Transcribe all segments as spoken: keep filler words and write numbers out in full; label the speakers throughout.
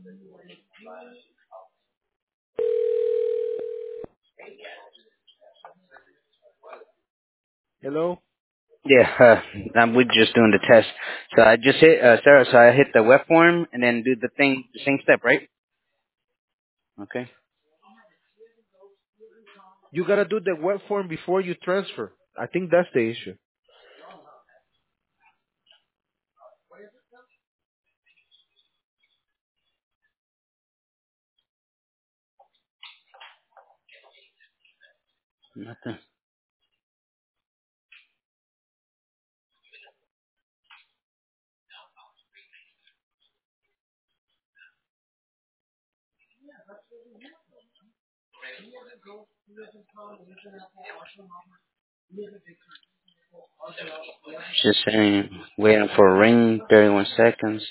Speaker 1: Hello?
Speaker 2: Yeah, uh, um, we're just doing the test. So I just hit, uh, Sarah, so I hit the web form and then do the thing, the same step, right? Okay.
Speaker 1: You gotta do the web form before you transfer. I think that's the issue.
Speaker 2: Nothing. Just saying, waiting for a ring, thirty-one seconds.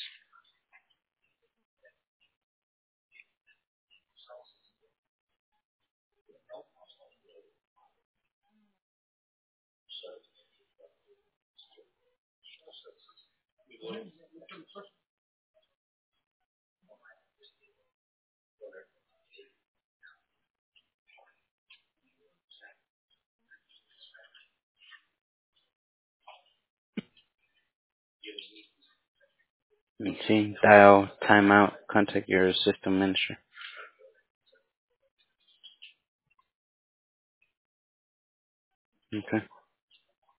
Speaker 2: Let's see, dial, timeout, contact your system manager. Okay.